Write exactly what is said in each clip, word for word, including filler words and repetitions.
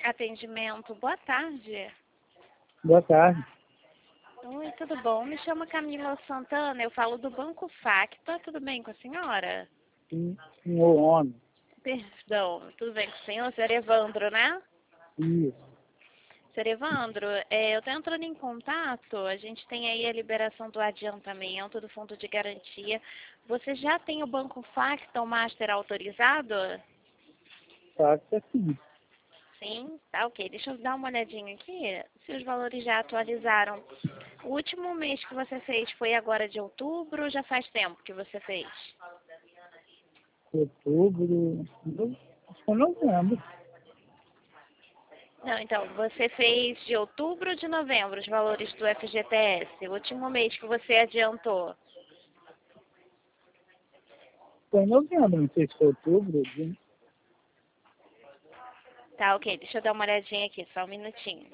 Atendimento, boa tarde. Boa tarde. Oi, tudo bom? Me chamo Camila Santana, eu falo do Banco Facta. Tudo bem com a senhora? Sim, senhor homem. Perdão, tudo bem com o senhor? Senhor Evandro, né? Isso. Senhor Evandro, é, eu estou entrando em contato, a gente tem aí a liberação do adiantamento do fundo de garantia. Você já tem o Banco Facta, o Master autorizado? Claro que é sim. Sim, tá ok. Deixa eu dar uma olhadinha aqui, se os valores já atualizaram. O último mês que você fez foi agora de outubro ou já faz tempo que você fez? Outubro. Acho que é novembro. Não, então, você fez de outubro ou de novembro os valores do F G T S? O último mês que você adiantou? Foi em novembro, não sei se foi outubro. de- Tá, ok. Deixa eu dar uma olhadinha aqui, só um minutinho.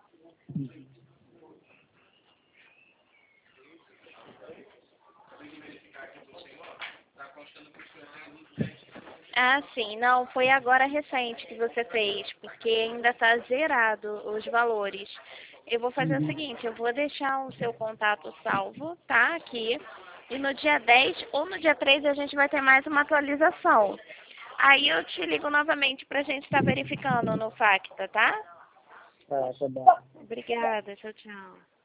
Ah, sim. Não, foi agora recente que você fez, porque ainda está zerado os valores. Eu vou fazer o Uhum. seguinte, eu vou deixar o seu contato salvo, tá? Aqui. E no dia dez ou no dia treze a gente vai ter mais uma atualização. Aí eu te ligo novamente pra gente estar verificando no Facta, tá? Tá, tá bom. Obrigada. Tchau, tchau.